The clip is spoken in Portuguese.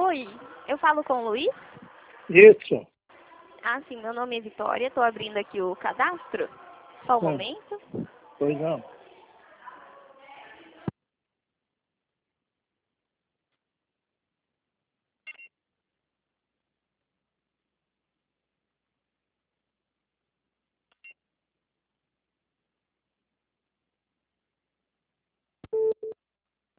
Oi, eu falo com o Luiz? Isso. Ah, sim, meu nome é Vitória, estou abrindo aqui o cadastro. Só um Sim. momento. Pois não.